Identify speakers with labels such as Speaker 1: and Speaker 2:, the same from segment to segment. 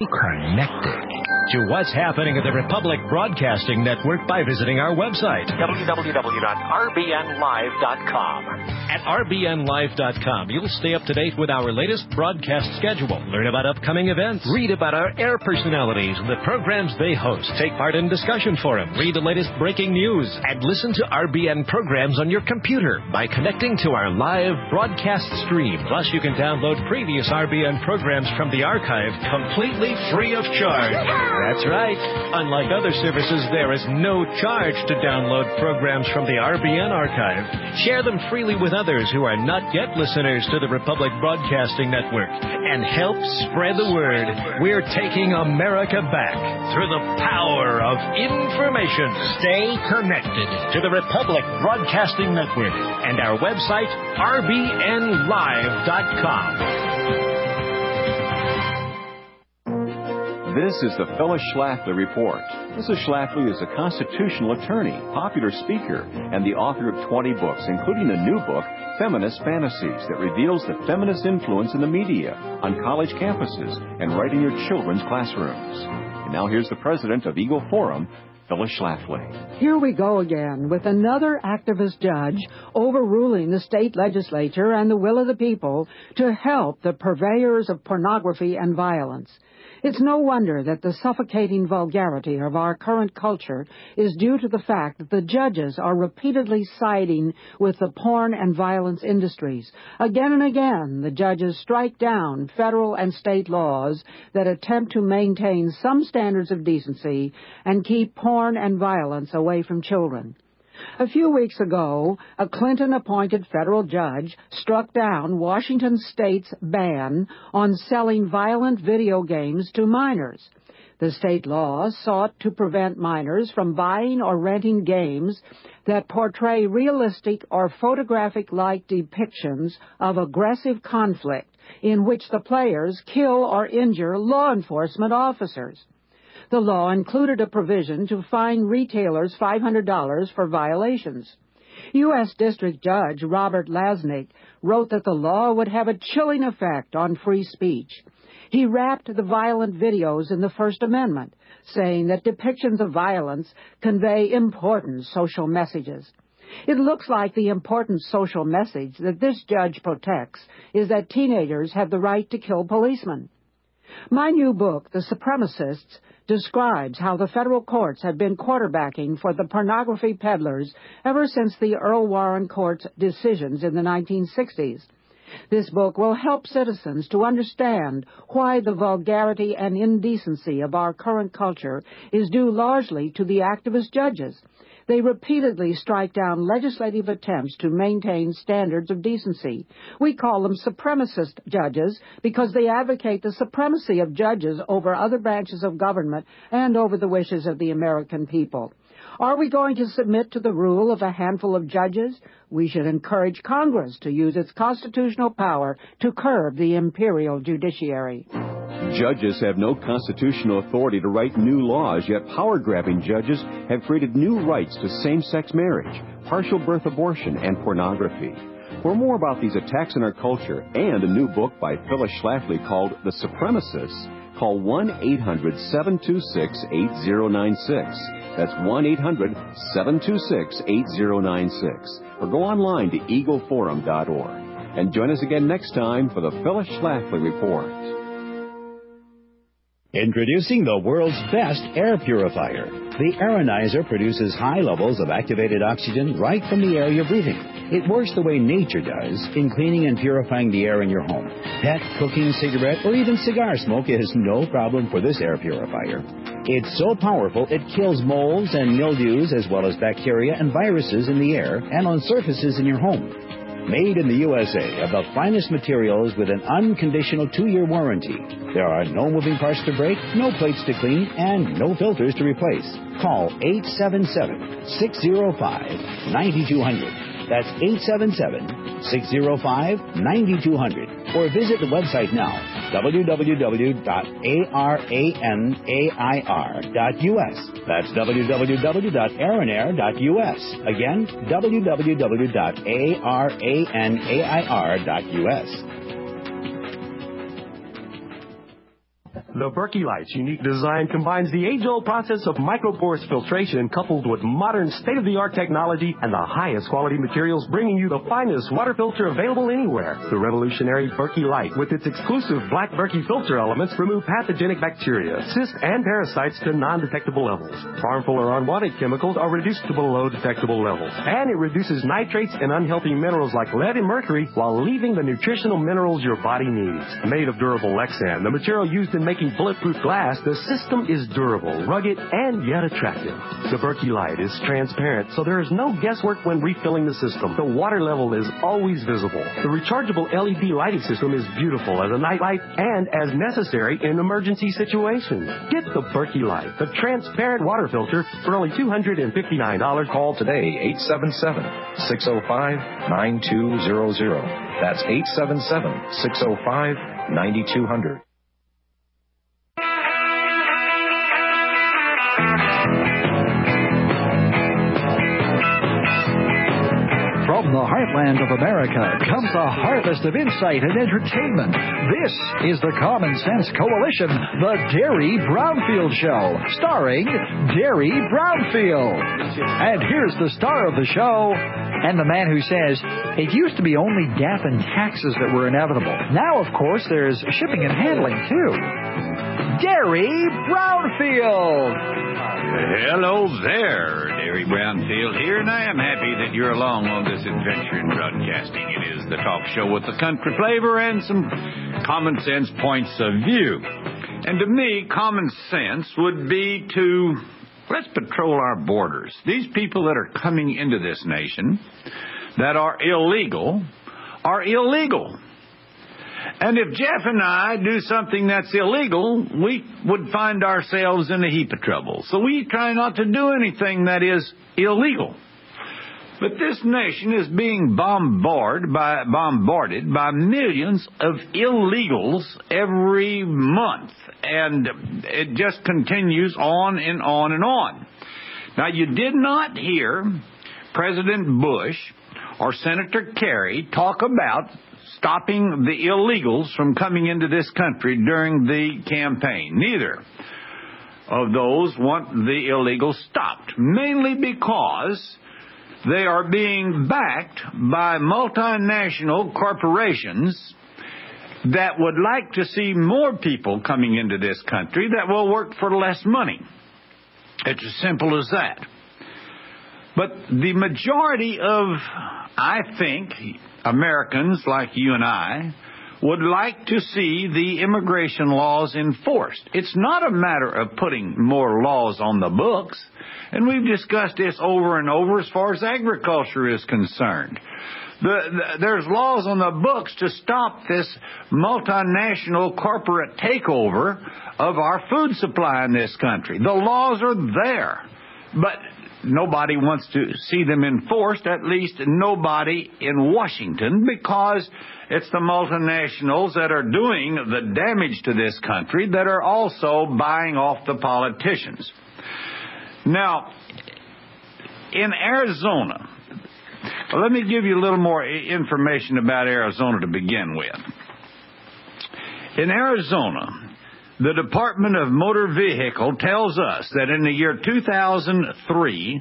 Speaker 1: connected to what's happening at the Republic Broadcasting Network by visiting our website, www.rbnlive.com. At rbnlive.com, you'll stay up to date with our latest broadcast schedule, learn about upcoming events, read about our air personalities and the programs they host, take part in discussion forum, read the latest breaking news, and listen to RBN programs on your computer by connecting to our live broadcast stream. Plus, you can download previous RBN programs from the archive completely free of charge. That's right. Unlike other services, there is no charge to download programs from the RBN archive. Share them freely with others who are not yet listeners to the Republic Broadcasting Network and help spread the word. We're taking America back through the power of information. Stay connected to the Republic Broadcasting Network and our website, rbnlive.com.
Speaker 2: This is the Phyllis Schlafly Report. Mrs. Schlafly is a constitutional attorney, popular speaker, and the author of 20 books, including a new book, Feminist Fantasies, that reveals the feminist influence in the media, on college campuses, and right in your children's classrooms. And now here's the president of Eagle Forum, Phyllis Schlafly.
Speaker 3: Here we go again with another activist judge overruling the state legislature and the will of the people to help the purveyors of pornography and violence. It's no wonder that the suffocating vulgarity of our current culture is due to the fact that the judges are repeatedly siding with the porn and violence industries. Again and again, the judges strike down federal and state laws that attempt to maintain some standards of decency and keep porn and violence away from children. A few weeks ago, a Clinton-appointed federal judge struck down Washington State's ban on selling violent video games to minors. The state law sought to prevent minors from buying or renting games that portray realistic or photographic-like depictions of aggressive conflict in which the players kill or injure law enforcement officers. The law included a provision to fine retailers $500 for violations. U.S. District Judge Robert Lasnik wrote that the law would have a chilling effect on free speech. He wrapped the violent videos in the First Amendment, saying that depictions of violence convey important social messages. It looks like the important social message that this judge protects is that teenagers have the right to kill policemen. My new book, The Supremacists, describes how the federal courts have been quarterbacking for the pornography peddlers ever since the Earl Warren Court's decisions in the 1960s. This book will help citizens to understand why the vulgarity and indecency of our current culture is due largely to the activist judges. They repeatedly strike down legislative attempts to maintain standards of decency. We call them supremacist judges because they advocate the supremacy of judges over other branches of government and over the wishes of the American people. Are we going to submit to the rule of a handful of judges? We should encourage Congress to use its constitutional power to curb the imperial judiciary.
Speaker 2: Judges have no constitutional authority to write new laws, yet power-grabbing judges have created new rights to same-sex marriage, partial birth abortion, and pornography. For more about these attacks on our culture and a new book by Phyllis Schlafly called The Supremacists, call 1-800-726-8096. That's 1-800-726-8096. Or go online to eagleforum.org. And join us again next time for the Phyllis Schlafly Report.
Speaker 4: Introducing the world's best air purifier. The Aeronizer produces high levels of activated oxygen right from the air you're breathing. It works the way nature does in cleaning and purifying the air in your home. Pet, cooking, cigarette, or even cigar smoke is no problem for this air purifier. It's so powerful it kills molds and mildews as well as bacteria and viruses in the air and on surfaces in your home. Made in the USA of the finest materials with an unconditional 2-year warranty. There are no moving parts to break, no plates to clean, and no filters to replace. Call 877-605-9200. That's 877-605-9200. Or visit the website now, www.aranair.us. That's www.aranair.us. Again, www.aranair.us.
Speaker 5: The Berkey Light's unique design combines the age-old process of microporous filtration coupled with modern state-of-the-art technology and the highest quality materials, bringing you the finest water filter available anywhere. The revolutionary Berkey Light, with its exclusive black Berkey filter elements, remove pathogenic bacteria, cysts, and parasites to non-detectable levels. Harmful or unwanted chemicals are reduced to below detectable levels. And it reduces nitrates and unhealthy minerals like lead and mercury while leaving the nutritional minerals your body needs. Made of durable Lexan, the material used in making bulletproof glass, the system is durable, rugged, and yet attractive. The Berkey Light is transparent, so there is no guesswork when refilling the system. The water level is always visible. The rechargeable LED lighting system is beautiful as a night light and as necessary in emergency situations. Get the Berkey Light, the transparent water filter, for only $259.
Speaker 6: Call today, 877-605-9200. That's 877-605-9200.
Speaker 7: From the heartland of America comes a harvest of insight and entertainment. This is the Common Sense Coalition, the Derry Brownfield Show, starring Derry Brownfield. And here's the star of the show, and the man who says, it used to be only death and taxes that were inevitable. Now, of course, there's shipping and handling, too. Derry Brownfield.
Speaker 8: Hello there, Derry Brownfield here, and I am happy that you're along on this adventure in broadcasting. It is the talk show with the country flavor and some common sense points of view. And to me, common sense would be to, let's patrol our borders. These people that are coming into this nation that are illegal are illegal. And if Jeff and I do something that's illegal, we would find ourselves in a heap of trouble. So we try not to do anything that is illegal. But this nation is being bombarded by millions of illegals every month. And it just continues on and on and on. Now, you did not hear President Bush or Senator Kerry talk about stopping the illegals from coming into this country during the campaign. Neither of those want the illegals stopped, mainly because they are being backed by multinational corporations that would like to see more people coming into this country that will work for less money. It's as simple as that. But the majority of, I think, Americans like you and I would like to see the immigration laws enforced. It's not a matter of putting more laws on the books, and we've discussed this over and over as far as agriculture is concerned. There's laws on the books to stop this multinational corporate takeover of our food supply in this country. The laws are there, but nobody wants to see them enforced, at least nobody in Washington, because it's the multinationals that are doing the damage to this country that are also buying off the politicians. Now, in Arizona, let me give you a little more information about Arizona to begin with. In Arizona, the Department of Motor Vehicle tells us that in the year 2003,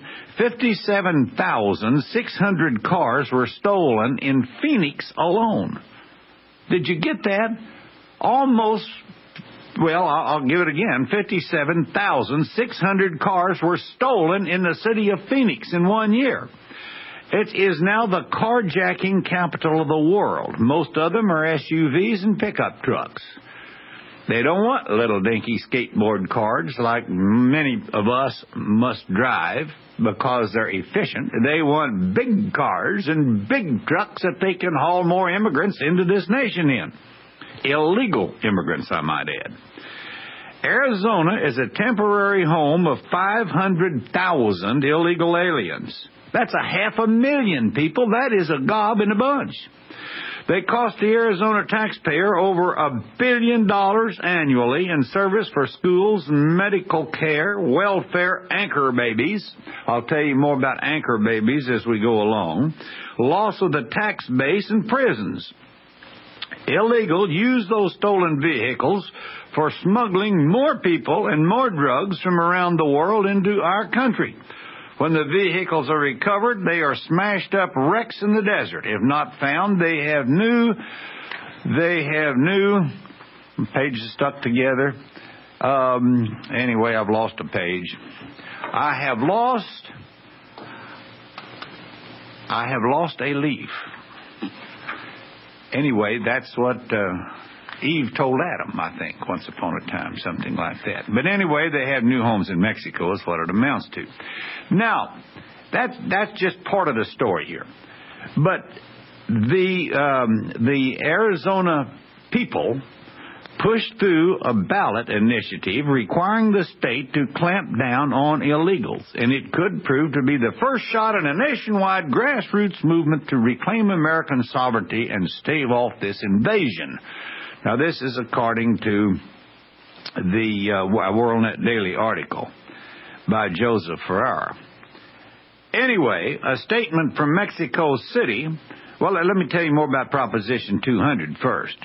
Speaker 8: 57,600 cars were stolen in Phoenix alone. Did you get that? Almost, well, I'll give it again. 57,600 cars were stolen in the city of Phoenix in 1 year. It is now the carjacking capital of the world. Most of them are SUVs and pickup trucks. They don't want little dinky skateboard cars like many of us must drive because they're efficient. They want big cars and big trucks that they can haul more immigrants into this nation in. Illegal immigrants, I might add. Arizona is a temporary home of 500,000 illegal aliens. That's 500,000 people. That is a gob in a bunch. They cost the Arizona taxpayer over $1 billion annually in service for schools, medical care, welfare, anchor babies. I'll tell you more about anchor babies as we go along. Loss of the tax base and prisons. illegal use those stolen vehicles for smuggling more people and more drugs from around the world into our country. When the vehicles are recovered, they are smashed up wrecks in the desert. If not found, they have new pages stuck together. Anyway, I've lost a page. I have lost a leaf. Anyway, that's what Eve told Adam, I think, once upon a time, something like that. But anyway, they have new homes in Mexico is what it amounts to. Now, that's just part of the story here. But the Arizona people pushed through a ballot initiative requiring the state to clamp down on illegals, and it could prove to be the first shot in a nationwide grassroots movement to reclaim American sovereignty and stave off this invasion. Now, this is according to the WorldNet Daily article by Joseph Ferrer. Anyway, a statement from Mexico City. Well, let me tell you more about Proposition 200 first.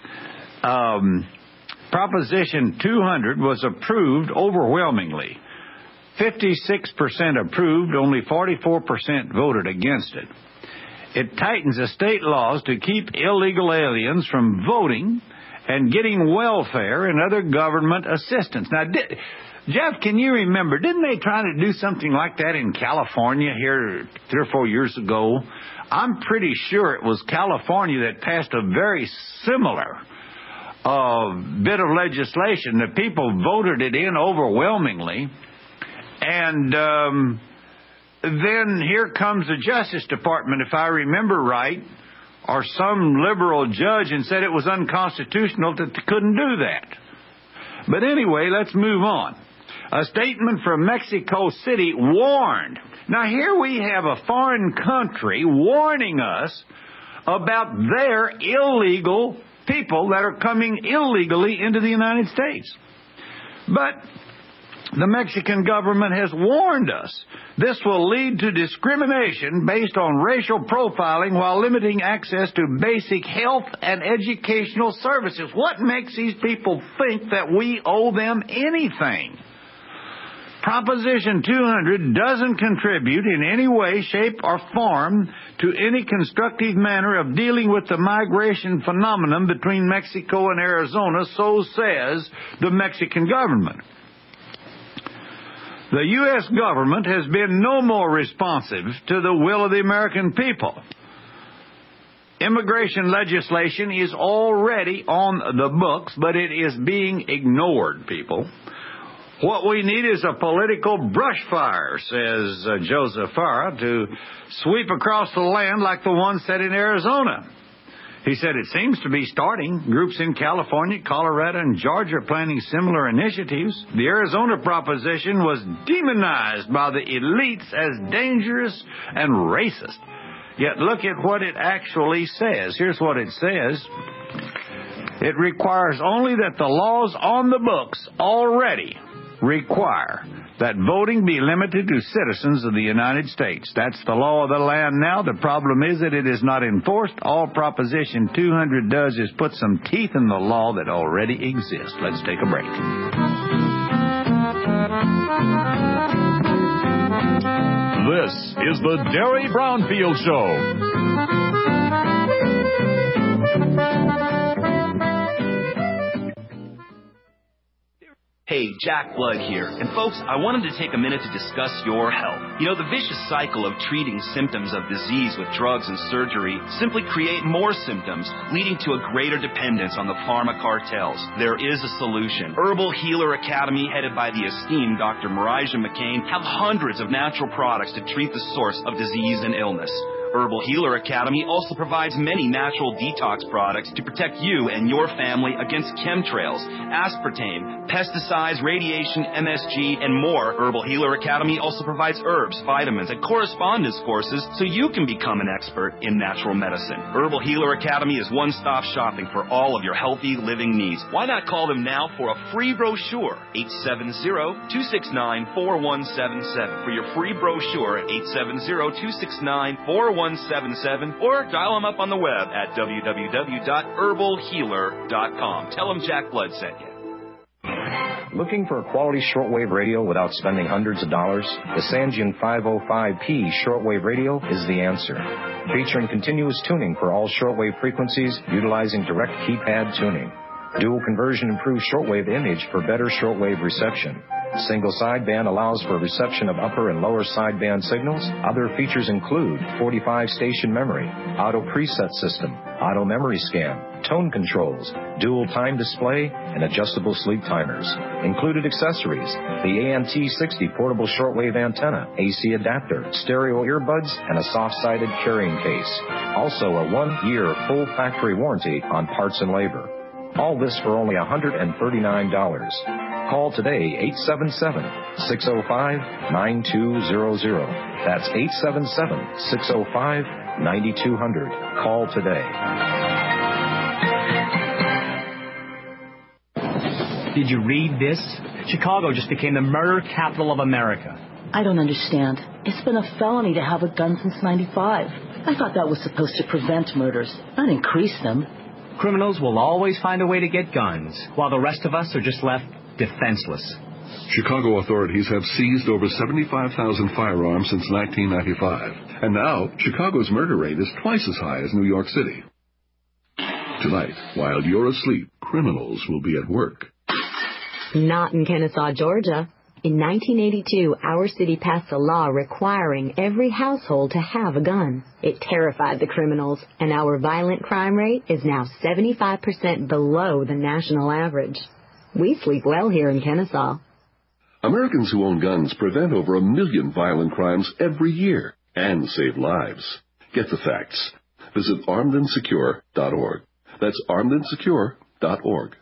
Speaker 8: Proposition 200 was approved overwhelmingly. 56% approved, only 44% voted against it. It tightens the state laws to keep illegal aliens from voting and getting welfare and other government assistance. Now, Jeff, can you remember, didn't they try to do something like that in California here 3 or 4 years ago? I'm pretty sure it was California that passed a very similar bit of legislation. The people voted it in overwhelmingly. And then here comes the Justice Department, if I remember right, or some liberal judge, and said it was unconstitutional, that they couldn't do that. But anyway, let's move on. A statement from Mexico City warned. Now, here we have a foreign country warning us about their illegal people that are coming illegally into the United States. But the Mexican government has warned us this will lead to discrimination based on racial profiling while limiting access to basic health and educational services. What makes these people think that we owe them anything? Proposition 200 doesn't contribute in any way, shape, or form to any constructive manner of dealing with the migration phenomenon between Mexico and Arizona, so says the Mexican government. The U.S. government has been no more responsive to the will of the American people. Immigration legislation is already on the books, but it is being ignored, people. What we need is a political brush fire, says Joseph Farah, to sweep across the land like the one set in Arizona. He said it seems to be starting. Groups in California, Colorado, and Georgia are planning similar initiatives. The Arizona proposition was demonized by the elites as dangerous and racist. Yet look at what it actually says. Here's what it says. It requires only that the laws on the books already require that voting be limited to citizens of the United States. That's the law of the land now. The problem is that it is not enforced. All Proposition 200 does is put some teeth in the law that already exists. Let's take a break.
Speaker 9: This is the Derry Brownfield Show.
Speaker 10: Hey, Jack Blood here. And folks, I wanted to take a minute to discuss your health. You know, the vicious cycle of treating symptoms of disease with drugs and surgery simply create more symptoms, leading to a greater dependence on the pharma cartels. There is a solution. Herbal Healer Academy, headed by the esteemed Dr. Marijah McCain, have hundreds of natural products to treat the source of disease and illness. Herbal Healer Academy also provides many natural detox products to protect you and your family against chemtrails, aspartame, pesticides, radiation, MSG, and more. Herbal Healer Academy also provides herbs, vitamins, and correspondence courses so you can become an expert in natural medicine. Herbal Healer Academy is one-stop shopping for all of your healthy living needs. Why not call them now for a free brochure? 870-269-4177. For your free brochure, 870-269-4177. 2177 or dial them up on the web at www.herbalhealer.com. Tell them Jack Blood sent you.
Speaker 6: Looking for a quality shortwave radio without spending hundreds of dollars? The Sangean 505P shortwave radio is the answer. Featuring continuous tuning for all shortwave frequencies utilizing direct keypad tuning. Dual conversion improves shortwave image for better shortwave reception. Single sideband allows for reception of upper and lower sideband signals. Other features include 45-station memory, auto preset system, auto memory scan, tone controls, dual time display, and adjustable sleep timers. Included accessories: the ANT60 portable shortwave antenna, AC adapter, stereo earbuds, and a soft-sided carrying case. Also a 1-year full factory warranty on parts and labor. All this for only $139. Call today, 877-605-9200. That's 877-605-9200. Call today.
Speaker 11: Did you read this? Chicago just became the murder capital of America.
Speaker 12: I don't understand. It's been a felony to have a gun since '95. I thought that was supposed to prevent murders, not increase them.
Speaker 11: Criminals will always find a way to get guns, while the rest of us are just left defenseless.
Speaker 13: Chicago authorities have seized over 75,000 firearms since 1995. And now, Chicago's murder rate is twice as high as New York City. Tonight, while you're asleep, criminals will be at work.
Speaker 14: Not in Kennesaw, Georgia. In 1982, our city passed a law requiring every household to have a gun. It terrified the criminals, and our violent crime rate is now 75% below the national average. We sleep well here in Kennesaw.
Speaker 13: Americans who own guns prevent over 1 million violent crimes every year and save lives. Get the facts. Visit armedandsecure.org. That's armedandsecure.org.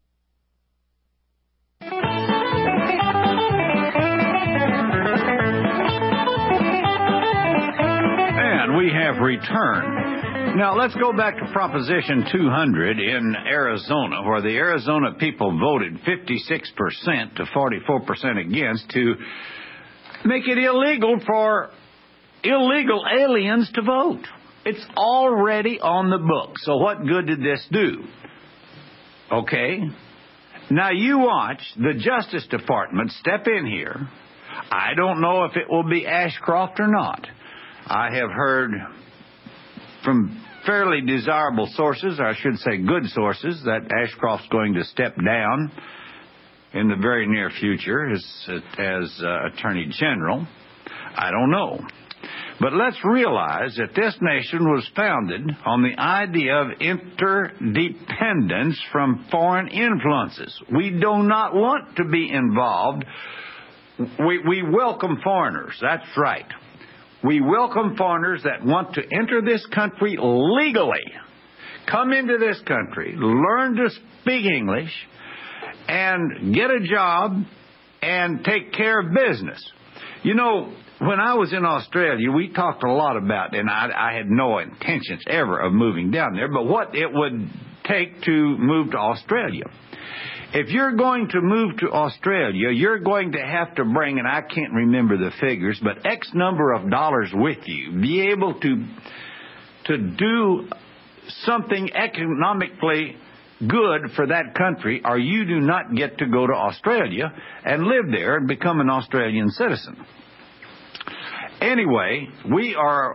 Speaker 8: We have returned. Now, let's go back to Proposition 200 in Arizona, where the Arizona people voted 56% to 44% against to make it illegal for illegal aliens to vote. It's already on the book. So what good did this do? Okay. Now, you watch the Justice Department step in here. I don't know if it will be Ashcroft or not. I have heard from fairly desirable sources, or I should say good sources, that Ashcroft's going to step down in the very near future as Attorney General. I don't know. But let's realize that this nation was founded on the idea of interdependence from foreign influences. We do not want to be involved. We welcome foreigners. That's right. We welcome foreigners that want to enter this country legally, come into this country, learn to speak English, and get a job and take care of business. You know, when I was in Australia, we talked a lot about, and I had no intentions ever of moving down there, but what it would take to move to Australia. If you're going to move to Australia, you're going to have to bring, and I can't remember the figures, but X number of dollars with you, be able to do something economically good for that country, or you do not get to go to Australia and live there and become an Australian citizen. Anyway, we are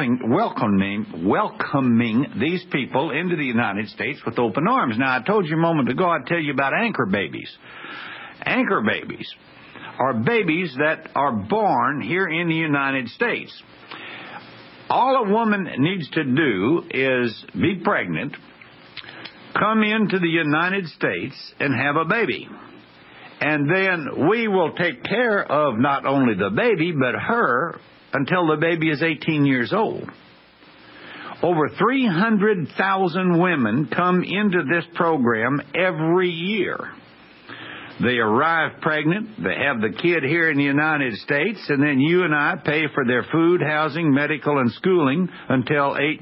Speaker 8: welcoming these people into the United States with open arms. Now, I told you a moment ago, I'd tell you about anchor babies. Anchor babies are babies that are born here in the United States. All a woman needs to do is be pregnant, come into the United States, and have a baby. And then we will take care of not only the baby, but her until the baby is 18 years old. Over 300,000 women come into this program every year. They arrive pregnant, they have the kid here in the United States, and then you and I pay for their food, housing, medical, and schooling until they're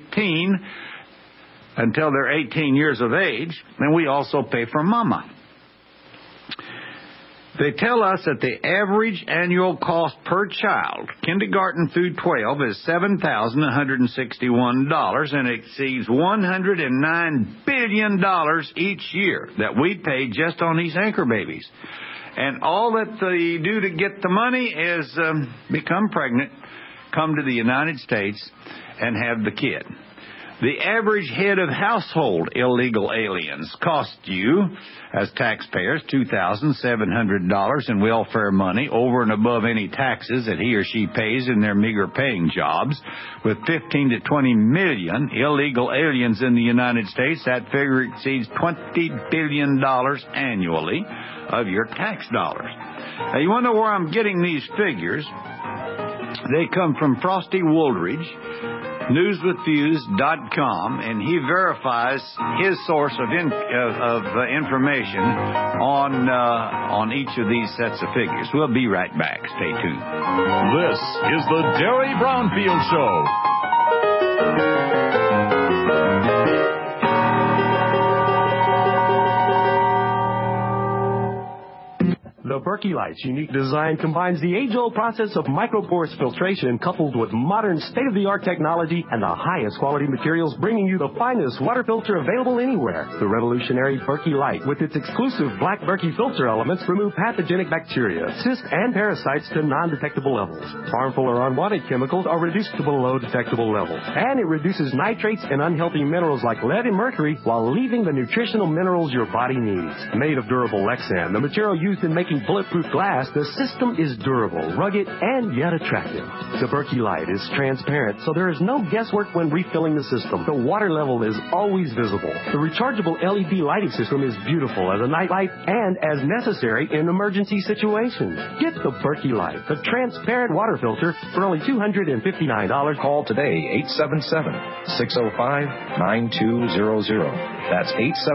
Speaker 8: 18 years of age, and we also pay for mama. They tell us that the average annual cost per child, kindergarten through 12, is $7,161 and exceeds $109 billion each year that we pay just on these anchor babies. And all that they do to get the money is become pregnant, come to the United States, and have the kid. The average head of household illegal aliens cost you, as taxpayers, $2,700 in welfare money over and above any taxes that he or she pays in their meager paying jobs. With 15 to 20 million illegal aliens in the United States, that figure exceeds $20 billion annually of your tax dollars. Now, you want to know where I'm getting these figures? They come from Frosty Woolridge, newswithviews.com, and he verifies his source of information on each of these sets of figures. We'll be right back. Stay tuned.
Speaker 9: This is the Derry Brownfield Show.
Speaker 5: The Berkey Light's unique design combines the age-old process of microporous filtration coupled with modern state-of-the-art technology and the highest quality materials, bringing you the finest water filter available anywhere. The revolutionary Berkey Light, with its exclusive black Berkey filter elements, remove pathogenic bacteria, cysts, and parasites to non-detectable levels. Harmful or unwanted chemicals are reduced to below detectable levels. And it reduces nitrates and unhealthy minerals like lead and mercury while leaving the nutritional minerals your body needs. Made of durable Lexan, the material used in making bulletproof glass, the system is durable, rugged, and yet attractive. The Berkey Light is transparent, so there is no guesswork when refilling the system. The water level is always visible. The rechargeable LED lighting system is beautiful as a night light and as necessary in emergency situations. Get the Berkey Light, the transparent water filter, for only $259.
Speaker 6: Call today, 877-605-9200. That's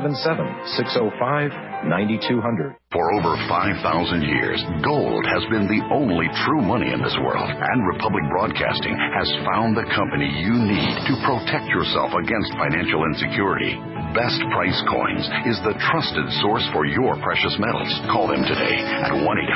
Speaker 6: 877-605-9200.
Speaker 15: For over 5,000 years, gold has been the only true money in this world, and Republic Broadcasting has found the company you need to protect yourself against financial insecurity. Best Price Coins is the trusted source for your precious metals. Call them today at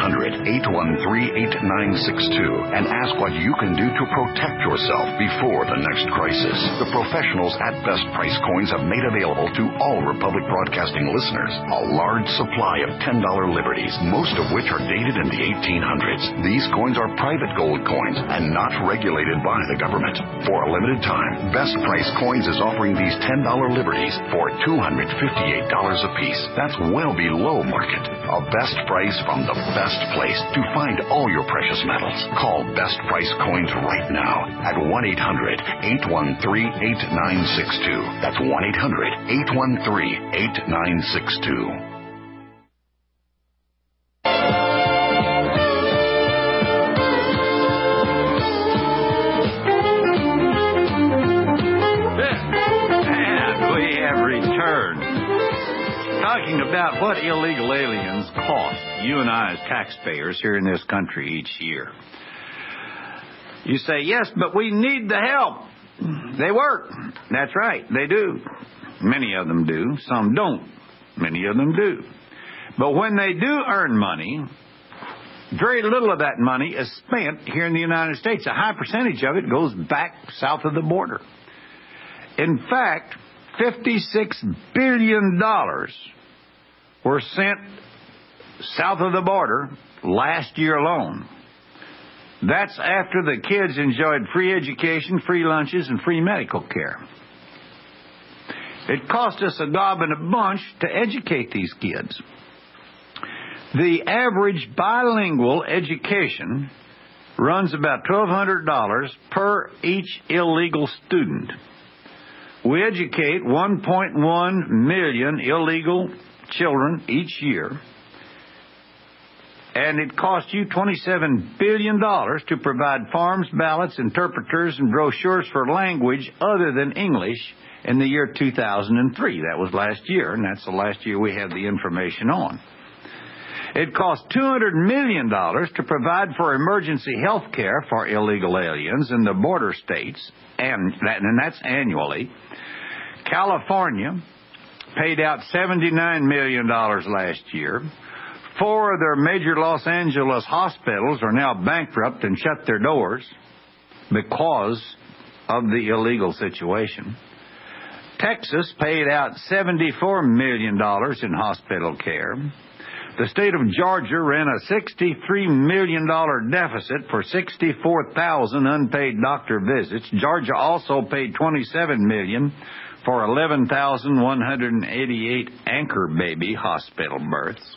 Speaker 15: 1-800-813-8962 and ask what you can do to protect yourself before the next crisis. The professionals at Best Price Coins have made available to all Republic Broadcasting listeners a large supply of $10 liberties, most of which are dated in the 1800s. These coins are private gold coins and not regulated by the government. For a limited time, Best Price Coins is offering these $10 liberties for $258 apiece. That's well below market. A best price from the best place to find all your precious metals. Call Best Price Coins right now at 1-800-813-8962. That's 1-800-813-8962.
Speaker 8: Talking about what illegal aliens cost you and I as taxpayers here in this country each year. You say, yes, but we need the help. They work. That's right, they do. Many of them do. Some don't. Many of them do. But when they do earn money, very little of that money is spent here in the United States. A high percentage of it goes back south of the border. In fact, $56 billion were sent south of the border last year alone. That's after the kids enjoyed free education, free lunches, and free medical care. It cost us a gob and a bunch to educate these kids. The average bilingual education runs about $1,200 per each illegal student. We educate 1.1 million illegal children each year, and it costs you $27 billion to provide forms, ballots, interpreters, and brochures for language other than English in the year 2003. That was last year, and that's the last year we have the information on. It costs $200 million to provide for emergency health care for illegal aliens in the border states, and that's annually. California paid out $79 million last year. 4 of their major Los Angeles hospitals are now bankrupt and shut their doors because of the illegal situation. Texas paid out $74 million in hospital care. The state of Georgia ran a $63 million deficit for 64,000 unpaid doctor visits. Georgia also paid $27 million for 11,188 anchor baby hospital births.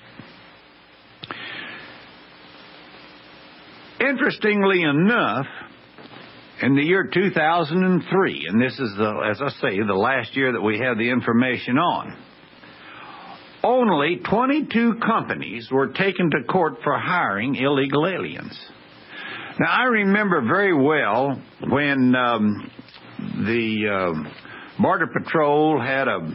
Speaker 8: Interestingly enough, in the year 2003, and this is, as I say, the last year that we have the information on, only 22 companies were taken to court for hiring illegal aliens. Now, I remember very well when the Border Patrol had a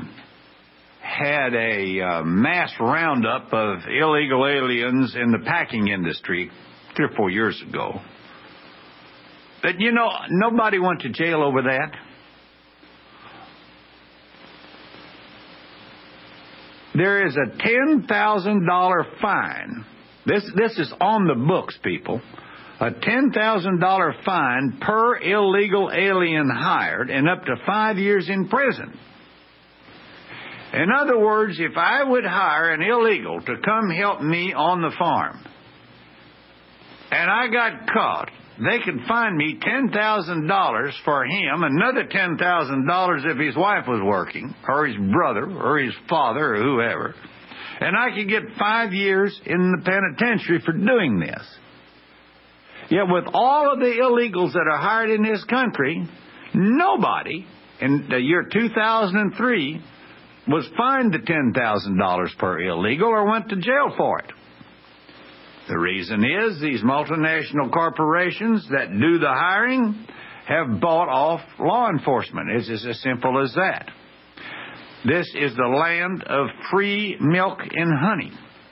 Speaker 8: mass roundup of illegal aliens in the packing industry 3 or 4 years ago. But, nobody went to jail over that. There is a $10,000 fine. This is on the books, people. A $10,000 fine per illegal alien hired and up to 5 years in prison. In other words, if I would hire an illegal to come help me on the farm, and I got caught, they could fine me $10,000 for him, another $10,000 if his wife was working, or his brother, or his father, or whoever. And I could get 5 years in the penitentiary for doing this. Yet with all of the illegals that are hired in this country, nobody in the year 2003 was fined the $10,000 per illegal or went to jail for it. The reason is these multinational corporations that do the hiring have bought off law enforcement. It's just as simple as that. This is the land of free milk and honey.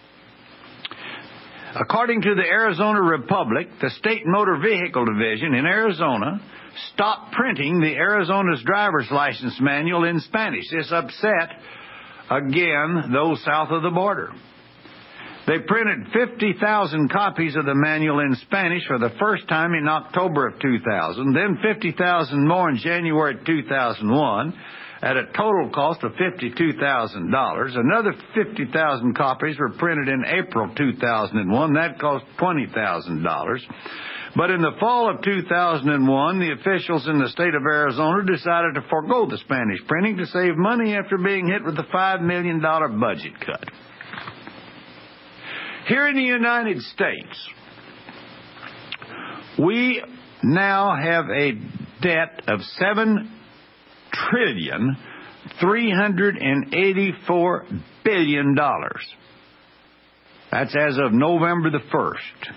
Speaker 8: According to the Arizona Republic, the State Motor Vehicle Division in Arizona stopped printing the Arizona's driver's license manual in Spanish. This upset, again, those south of the border. They printed 50,000 copies of the manual in Spanish for the first time in October of 2000, then 50,000 more in January 2001, at a total cost of $52,000. Another 50,000 copies were printed in April 2001. That cost $20,000. But in the fall of 2001, the officials in the state of Arizona decided to forego the Spanish printing to save money after being hit with a $5 million budget cut. Here in the United States, we now have a debt of $7,384 billion. That's as of November the 1st.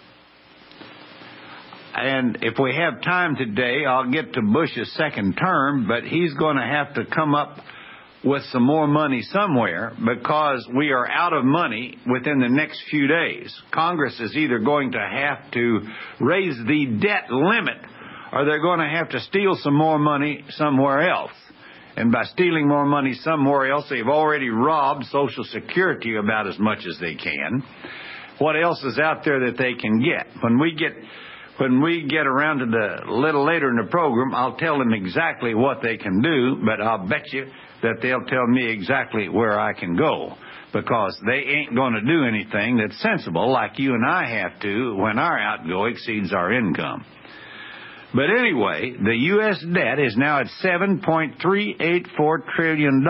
Speaker 8: And if we have time today, I'll get to Bush's second term, but he's going to have to come up with some more money somewhere because we are out of money within the next few days. Congress is either going to have to raise the debt limit or they're going to have to steal some more money somewhere else. And by stealing more money somewhere else, they've already robbed Social Security about as much as they can. What else is out there that they can get? When we get around to the little later in the program, I'll tell them exactly what they can do, but I'll bet you that they'll tell me exactly where I can go, because they ain't going to do anything that's sensible like you and I have to when our outgo exceeds our income. But anyway, the U.S. debt is now at $7.384 trillion.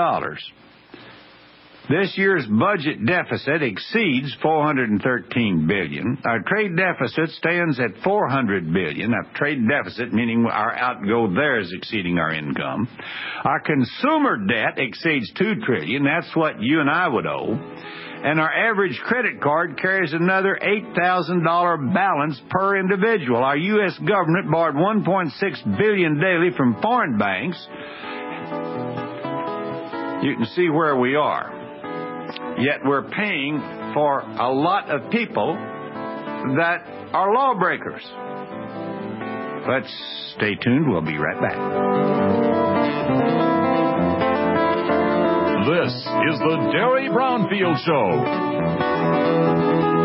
Speaker 8: This year's budget deficit exceeds $413 billion. Our trade deficit stands at $400 billion. Our trade deficit, meaning our outgo there is exceeding our income. Our consumer debt exceeds $2 trillion. That's what you and I would owe. And our average credit card carries another $8,000 balance per individual. Our U.S. government borrowed $1.6 billion daily from foreign banks. You can see where we are. Yet we're paying for a lot of people that are lawbreakers. Let's stay tuned. We'll be right back.
Speaker 9: This is the Derry Brownfield Show.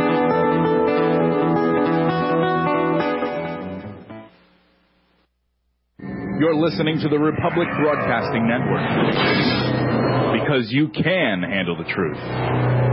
Speaker 9: You're listening to the Republic Broadcasting Network. Because you can handle the truth.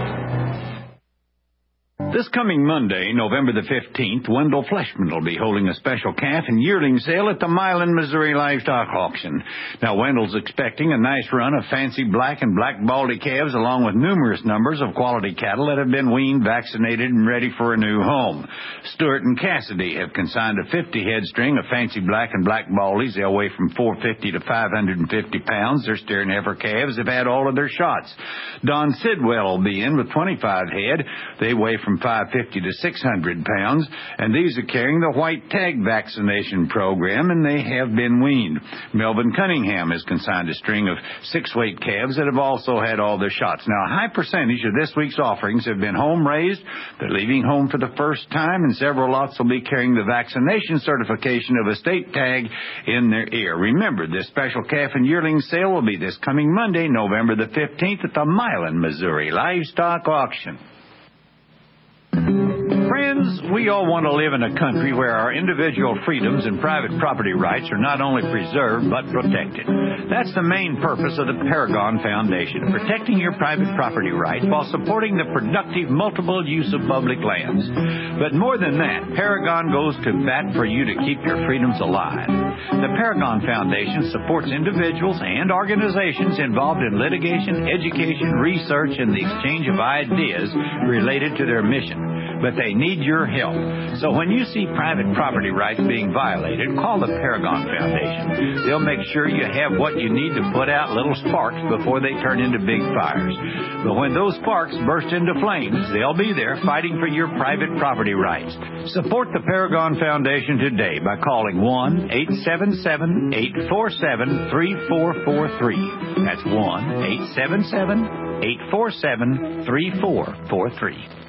Speaker 8: This coming Monday, November the 15th, Wendell Fleshman will be holding a special calf and yearling sale at the Milan, Missouri Livestock Auction. Now, Wendell's expecting a nice run of fancy black and black baldy calves along with numerous numbers of quality cattle that have been weaned, vaccinated, and ready for a new home. Stewart and Cassidy have consigned a 50-head string of fancy black and black baldies. They'll weigh from 450 to 550 pounds. Their steer and heifer calves have had all of their shots. Don Sidwell will be in with 25 head. They weigh from 550 to 600 pounds, and these are carrying the white tag vaccination program, and they have been weaned. Melvin Cunningham has consigned a string of 6-weight calves that have also had all their shots. Now, a high percentage of this week's offerings have been home-raised. They're leaving home for the first time, and several lots will be carrying the vaccination certification of a state tag in their ear. Remember, this special calf and yearling sale will be this coming Monday, November the 15th at the Milan, Missouri Livestock Auction. Friends, we all want to live in a country where our individual freedoms and private property rights are not only preserved but protected. That's the main purpose of the Paragon Foundation, protecting your private property rights while supporting the productive multiple use of public lands. But more than that, Paragon goes to bat for you to keep your freedoms alive. The Paragon Foundation supports individuals and organizations involved in litigation, education, research, and the exchange of ideas related to their mission. But they need your help. So when you see private property rights being violated, call the Paragon Foundation. They'll make sure you have what you need to put out little sparks before they turn into big fires. But when those sparks burst into flames, they'll be there fighting for your private property rights. Support the Paragon Foundation today by calling 1-877-847-3443. That's 1-877-847-3443.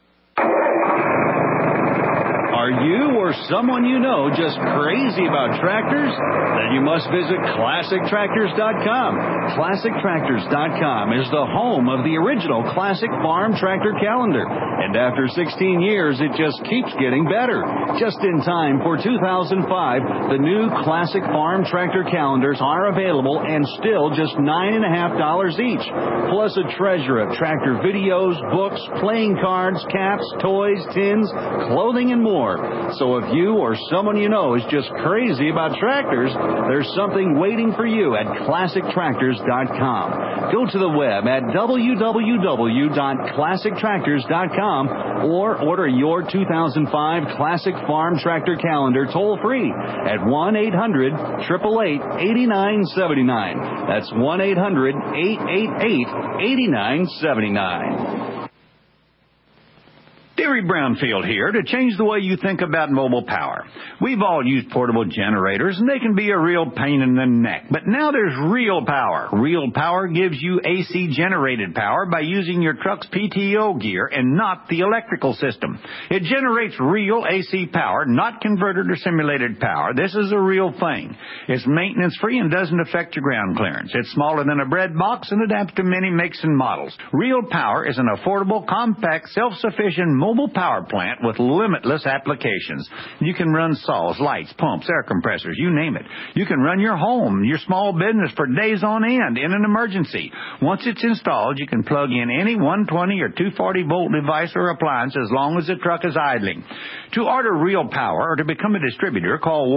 Speaker 8: Are you or someone you know just crazy about tractors? Then you must visit ClassicTractors.com. ClassicTractors.com is the home of the original Classic Farm Tractor Calendar. And after 16 years, it just keeps getting better. Just in time for 2005, the new Classic Farm Tractor Calendars are available and still just $9.50 each. Plus a treasure of tractor videos, books, playing cards, caps, toys, tins, clothing, and more. So if you or someone you know is just crazy about tractors, there's something waiting for you at ClassicTractors.com. Go to the web at www.ClassicTractors.com or order your 2005 Classic Farm Tractor Calendar toll-free at 1-800-888-8979. That's 1-800-888-8979. Derry Brownfield here to change the way you think about mobile power. We've all used portable generators, and they can be a real pain in the neck. But now there's Real Power. Real Power gives you AC generated power by using your truck's PTO gear and not the electrical system. It generates real AC power, not converted or simulated power. This is a real thing. It's maintenance-free and doesn't affect your ground clearance. It's smaller than a bread box and adapts to many makes and models. Real Power is an affordable, compact, self-sufficient mobile power plant with limitless applications. You can run saws, lights, pumps, air compressors, you name it. You can run your home, your small business for days on end in an emergency. Once it's installed, you can plug in any 120 or 240 volt device or appliance as long as the truck is idling. To order Real Power or to become a distributor, call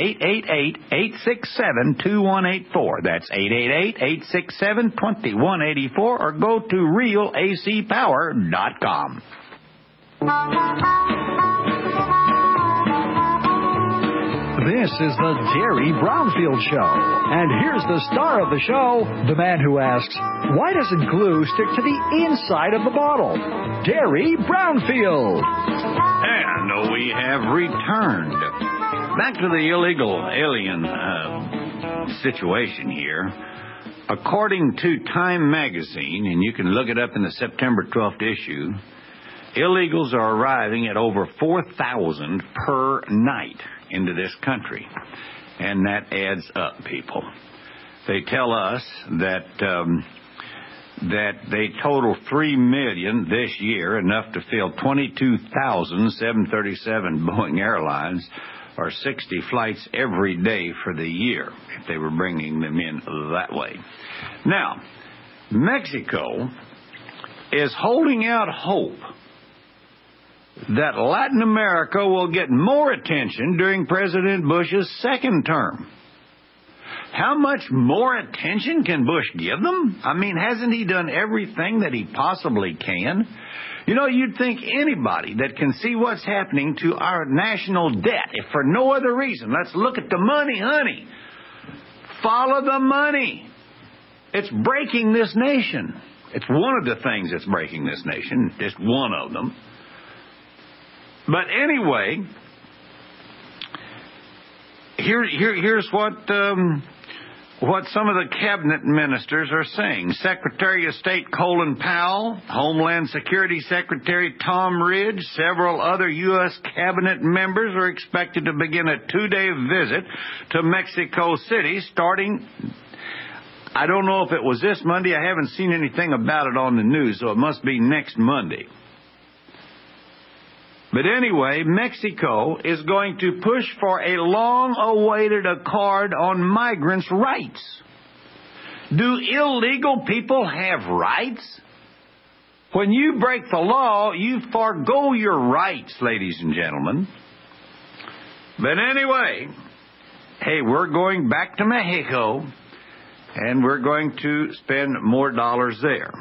Speaker 8: 1-888-867-2184. That's 888-867-2184 or go to realacpower.com.
Speaker 7: This is the Derry Brownfield Show. And here's the star of the show, the man who asks, why doesn't glue stick to the inside of the bottle? Derry Brownfield.
Speaker 8: And we have returned. Back to the illegal alien situation here. According to Time Magazine, and you can look it up in the September 12th issue, illegals are arriving at over 4,000 per night into this country. And that adds up, people. They tell us that that they total 3 million this year, enough to fill 22,000 737 Boeing Airlines, or 60 flights every day for the year, if they were bringing them in that way. Now, Mexico is holding out hope that Latin America will get more attention during President Bush's second term. How much more attention can Bush give them? I mean, hasn't he done everything that he possibly can? You know, you'd think anybody that can see what's happening to our national debt, if for no other reason, let's look at the money, honey. Follow the money. It's breaking this nation. It's one of the things that's breaking this nation, just one of them. But anyway, here's what some of the cabinet ministers are saying. Secretary of State Colin Powell, Homeland Security Secretary Tom Ridge, several other U.S. cabinet members are expected to begin a 2-day visit to Mexico City starting, I don't know if it was this Monday. I haven't seen anything about it on the news, so it must be next Monday. But anyway, Mexico is going to push for a long-awaited accord on migrants' rights. Do illegal people have rights? When you break the law, you forgo your rights, ladies and gentlemen. But anyway, hey, we're going back to Mexico, and we're going to spend more dollars there.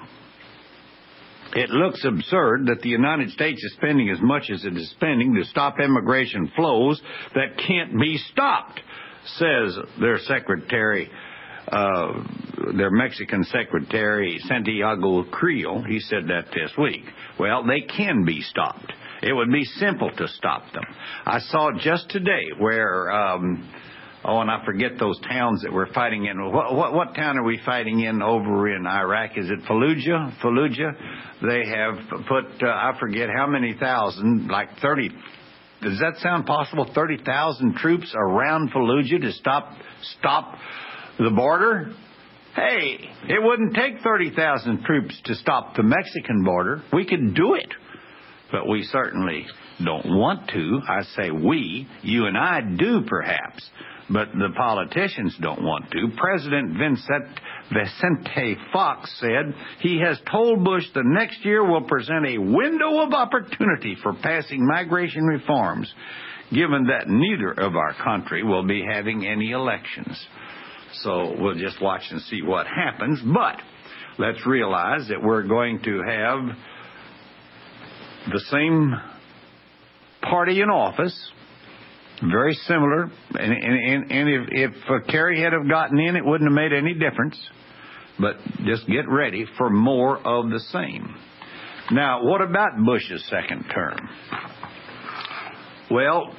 Speaker 8: It looks absurd that the United States is spending as much as it is spending to stop immigration flows that can't be stopped, says their secretary, their Mexican secretary, Santiago Creel. He said that this week. Well, they can be stopped. It would be simple to stop them. I saw just today where, and I forget those towns that we're fighting in. What town are we fighting in over in Iraq? Is it Fallujah? Fallujah? They have put, I forget how many thousand, like 30, does that sound possible? 30,000 troops around Fallujah to stop the border? Hey, it wouldn't take 30,000 troops to stop the Mexican border. We could do it. But we certainly don't want to. I say we, you and I do perhaps, but the politicians don't want to. President Vicente Fox said he has told Bush the next year will present a window of opportunity for passing migration reforms, given that neither of our country will be having any elections. So we'll just watch and see what happens. But let's realize that we're going to have the same party in office, very similar, and if Kerry had have gotten in, it wouldn't have made any difference. But just get ready for more of the same. Now, what about Bush's second term? Well,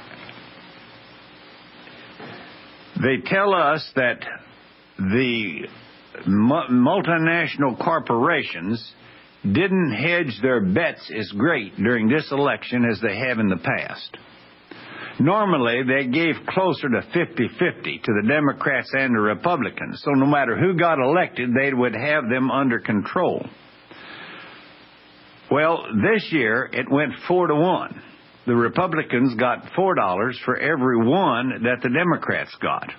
Speaker 8: they tell us that the multinational corporations didn't hedge their bets as great during this election as they have in the past. Normally, they gave closer to 50-50 to the Democrats and the Republicans. So no matter who got elected, they would have them under control. Well, this year, it went 4-1. The Republicans got $4 for every one that the Democrats got.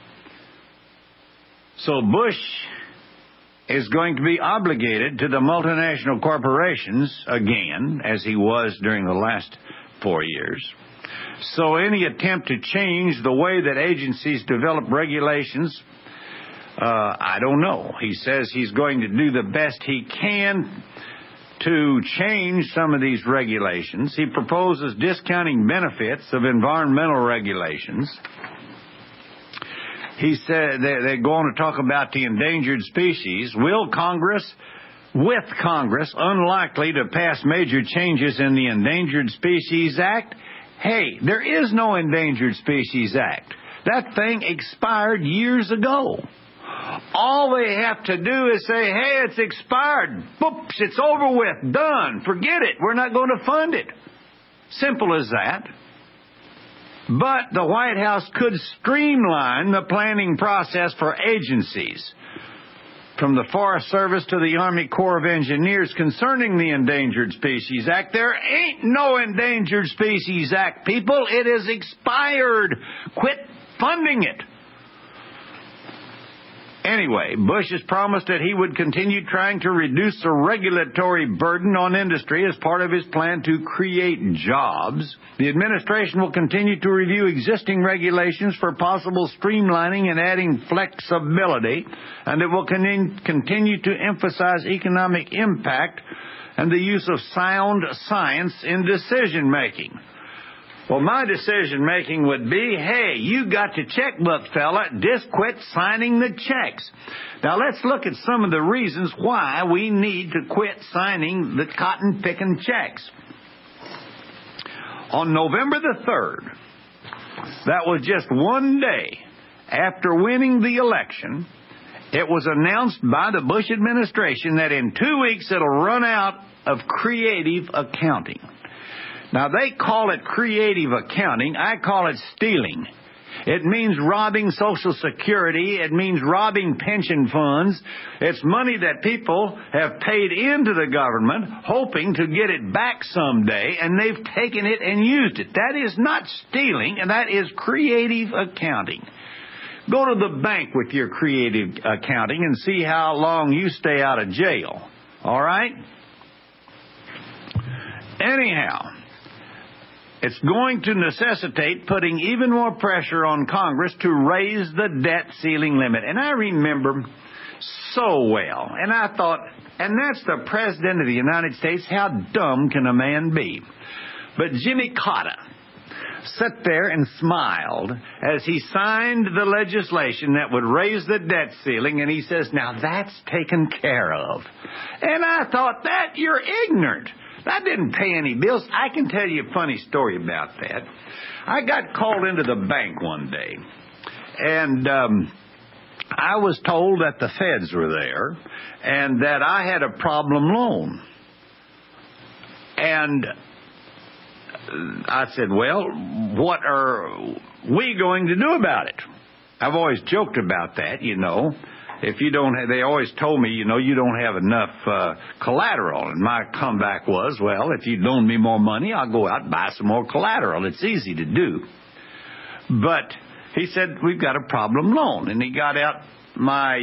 Speaker 8: So Bush is going to be obligated to the multinational corporations again, as he was during the last 4 years. So any attempt to change the way that agencies develop regulations, I don't know. He says he's going to do the best he can to change some of these regulations. He proposes discounting benefits of environmental regulations. He said they're going to talk about the endangered species. With Congress unlikely to pass major changes in the Endangered Species Act. Hey, there is no Endangered Species Act. That thing expired years ago. All they have to do is say, hey, it's expired. Boops, it's over with. Done. Forget it. We're not going to fund it. Simple as that. But the White House could streamline the planning process for agencies. from the Forest Service to the Army Corps of Engineers concerning the Endangered Species Act. There ain't no Endangered Species Act, people. It is expired. Quit funding it. Anyway, Bush has promised that he would continue trying to reduce the regulatory burden on industry as part of his plan to create jobs. The administration will continue to review existing regulations for possible streamlining and adding flexibility, and it will continue to emphasize economic impact and the use of sound science in decision-making. Well, my decision-making would be, hey, you got your checkbook, fella. Just quit signing the checks. Now, let's look at some of the reasons why we need to quit signing the cotton-picking checks. On November the 3rd, that was just one day after winning the election, it was announced by the Bush administration that in 2 weeks it'll run out of creative accounting. Now, they call it creative accounting. I call it stealing. It means robbing Social Security. It means robbing pension funds. It's money that people have paid into the government hoping to get it back someday, and they've taken it and used it. That is not stealing, and that is creative accounting. Go to the bank with your creative accounting and see how long you stay out of jail. All right? Anyhow, it's going to necessitate putting even more pressure on Congress to raise the debt ceiling limit. And I remember so well, and I thought, and that's the President of the United States, how dumb can a man be? But Jimmy Carter sat there and smiled as he signed the legislation that would raise the debt ceiling, and he says, now that's taken care of. And I thought, that you're ignorant. I didn't pay any bills. I can tell you a funny story about that. I got called into the bank one day, and I was told that the feds were there and that I had a problem loan. And I said, well, what are we going to do about it? I've always joked about that, you know. If you don't have, they always told me, you know, you don't have enough collateral. And my comeback was, well, if you loan me more money, I'll go out and buy some more collateral. It's easy to do. But he said, we've got a problem loan. And he got out my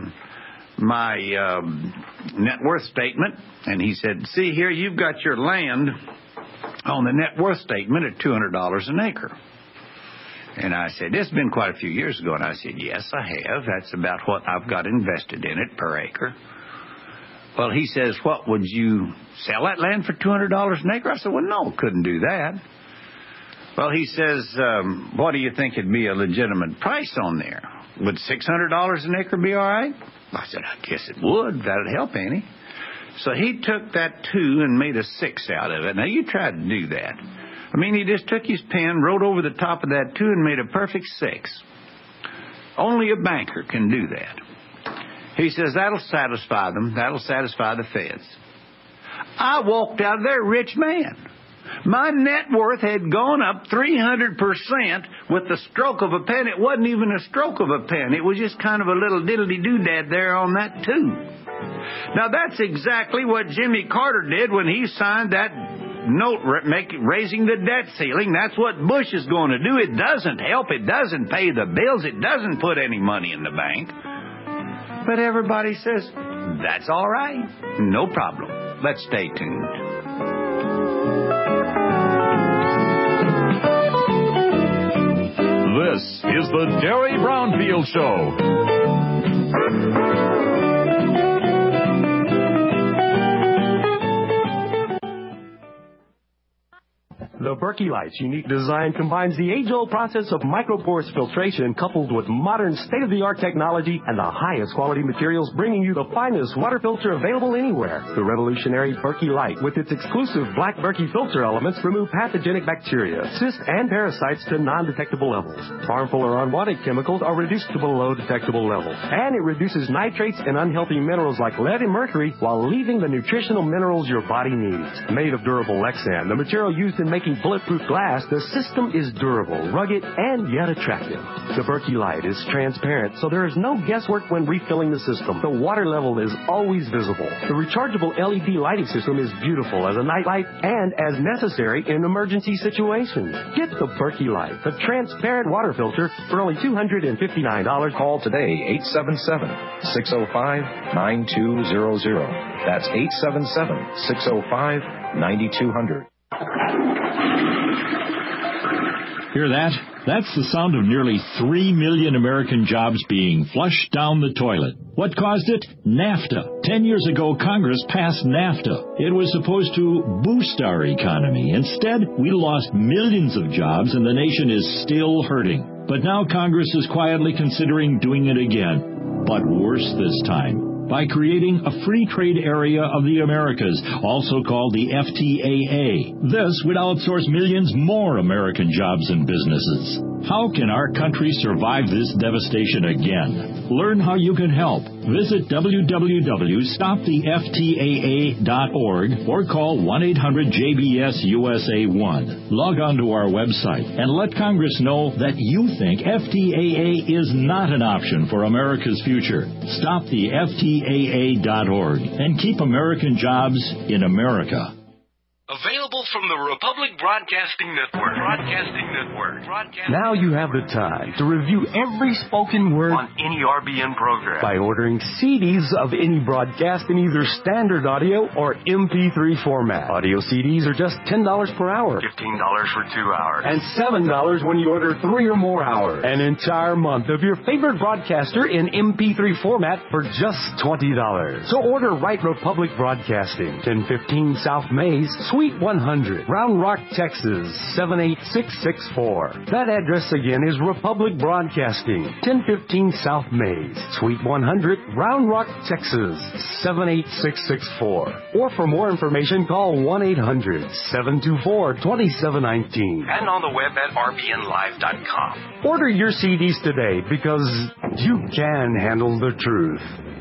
Speaker 8: net worth statement, and he said, see here, you've got your land on the net worth statement at $200 an acre. And I said, this has been quite a few years ago. And I said, yes, I have. That's about what I've got invested in it per acre. Well, he says, what, would you sell that land for $200 an acre? I said, well, no, couldn't do that. Well, he says, what do you think would be a legitimate price on there? Would $600 an acre be all right? I said, I guess it would. That'd help, ain't he? So he took that 2 and made a 6 out of it. Now, you try to do that. I mean, he just took his pen, wrote over the top of that 2, and made a perfect 6. Only a banker can do that. He says, that'll satisfy them. That'll satisfy the feds. I walked out of there a rich man. My net worth had gone up 300% with the stroke of a pen. It wasn't even a stroke of a pen. It was just kind of a little diddly-doodad there on that 2. Now, that's exactly what Jimmy Carter did when he signed that note raising the debt ceiling. That's what Bush is going to do. It doesn't help. It doesn't pay the bills. It doesn't put any money in the bank. But everybody says, that's all right. No problem. Let's stay tuned.
Speaker 9: This is the Derry Brownfield Show.
Speaker 5: The Berkey Light's unique design combines the age-old process of micropores filtration coupled with modern state-of-the-art technology and the highest quality materials, bringing you the finest water filter available anywhere. The revolutionary Berkey Light, with its exclusive black Berkey filter elements, remove pathogenic bacteria, cysts, and parasites to non-detectable levels. Harmful or unwanted chemicals are reduced to below detectable levels. And it reduces nitrates and unhealthy minerals like lead and mercury while leaving the nutritional minerals your body needs. Made of durable Lexan, the material used in making Berkey bulletproof glass, the system is durable, rugged, and yet attractive. The Berkey light is transparent, so there is no guesswork when refilling the system. The water level is always visible. The rechargeable LED lighting system is beautiful as a night light and as necessary in emergency situations. Get the Berkey light, the transparent water filter, for only $259.
Speaker 6: Call today, 877-605-9200. That's 877-605-9200.
Speaker 16: Hear that? That's the sound of nearly 3 million American jobs being flushed down the toilet. What caused it? NAFTA. 10 years ago, Congress passed NAFTA. It was supposed to boost our economy. Instead, we lost millions of jobs and the nation is still hurting. But now Congress is quietly considering doing it again. But worse this time, by creating a free trade area of the Americas, also called the FTAA. This would outsource millions more American jobs and businesses. How can our country survive this devastation again? Learn how you can help. Visit www.stoptheftaa.org or call 1-800-JBS-USA1. Log on to our website and let Congress know that you think FTAA is not an option for America's future. StopTheFTAA.org and keep American jobs in America.
Speaker 1: Available from the Republic Broadcasting Network.
Speaker 5: Now you have the time to review every spoken word
Speaker 1: on any RBN program
Speaker 5: by ordering CDs of any broadcast in either standard audio or MP3 format. Audio CDs are just $10 per hour,
Speaker 1: $15 for 2 hours,
Speaker 5: and $7 when you order 3 or more hours. An entire month of your favorite broadcaster in MP3 format for just $20. So order Right Republic Broadcasting, 1015 South Mays, Suite 100, Round Rock, Texas, 78664. That address again is Republic Broadcasting, 1015 South Mays, Suite 100, Round Rock, Texas, 78664. Or for more information, call 1-800-724-2719.
Speaker 1: and on the web at rbnlive.com.
Speaker 5: Order your CDs today because you can handle the truth.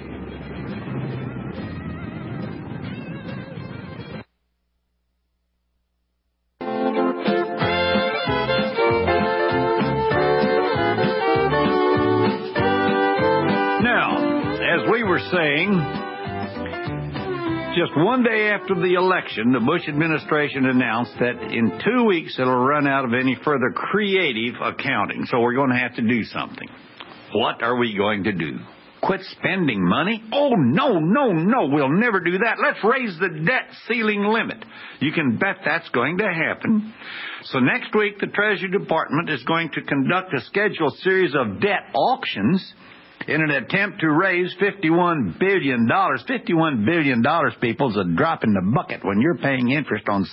Speaker 8: Saying, just one day after the election, the Bush administration announced that in 2 weeks it'll run out of any further creative accounting. So we're going to have to do something. What are we going to do? Quit spending money? Oh, no. We'll never do that. Let's raise the debt ceiling limit. You can bet that's going to happen. So next week, the Treasury Department is going to conduct a scheduled series of debt auctions in an attempt to raise $51 billion. $51 billion, people, is a drop in the bucket when you're paying interest on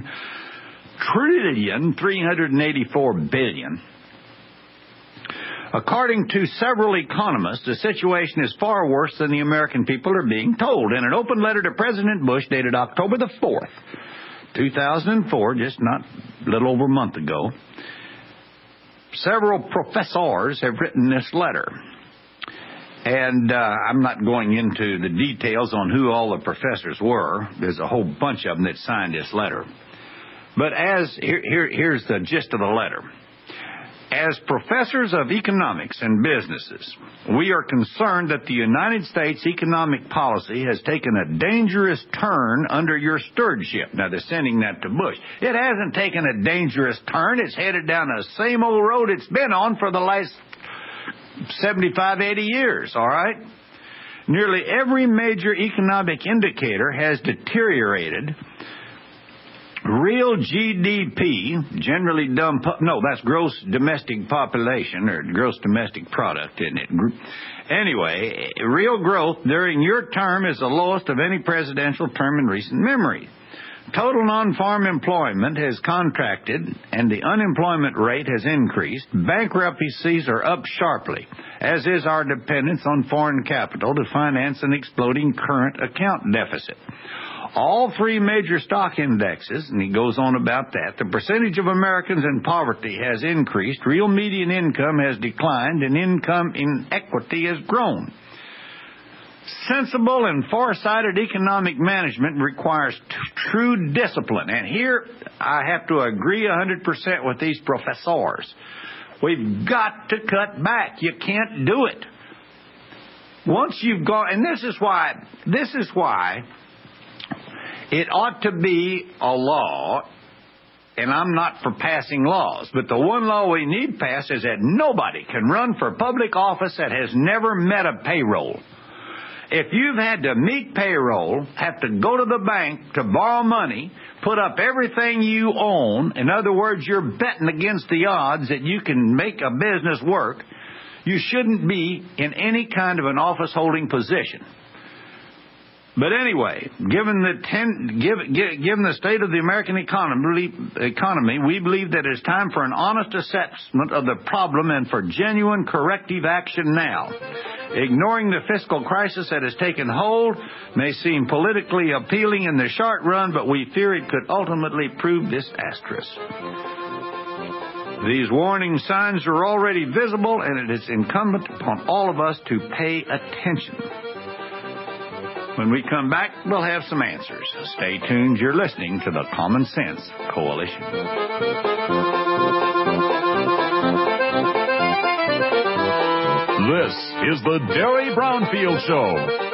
Speaker 8: $7,384 billion. According to several economists, the situation is far worse than the American people are being told. In an open letter to President Bush dated October the 4th, 2004, just not a little over a month ago, several professors have written this letter. And I'm not going into the details on who all the professors were. There's a whole bunch of them that signed this letter. But here's the gist of the letter. As professors of economics and businesses, we are concerned that the United States economic policy has taken a dangerous turn under your stewardship. Now, they're sending that to Bush. It hasn't taken a dangerous turn. It's headed down the same old road it's been on for the last 75, 80 years, all right? Nearly every major economic indicator has deteriorated. Real GDP, generally that's gross domestic population, or gross domestic product, isn't it? Anyway, real growth during your term is the lowest of any presidential term in recent memory. Total non-farm employment has contracted, and the unemployment rate has increased. Bankruptcies are up sharply, as is our dependence on foreign capital to finance an exploding current account deficit. All three major stock indexes, and he goes on about that, the percentage of Americans in poverty has increased, real median income has declined, and income inequity has grown. Sensible and far-sighted economic management requires true discipline. And here I have to agree 100% with these professors. We've got to cut back. You can't do it. Once you've gone, and this is why it ought to be a law, and I'm not for passing laws, but the one law we need passed is that nobody can run for public office that has never met a payroll. If you've had to meet payroll, have to go to the bank to borrow money, put up everything you own, in other words, you're betting against the odds that you can make a business work, you shouldn't be in any kind of an office-holding position. But anyway, given the state of the American economy, we believe that it's time for an honest assessment of the problem and for genuine corrective action now. Ignoring the fiscal crisis that has taken hold may seem politically appealing in the short run, but we fear it could ultimately prove disastrous. These warning signs are already visible, and it is incumbent upon all of us to pay attention. When we come back, we'll have some answers. Stay tuned. You're listening to the Common Sense Coalition.
Speaker 16: This is the Derry Brownfield Show.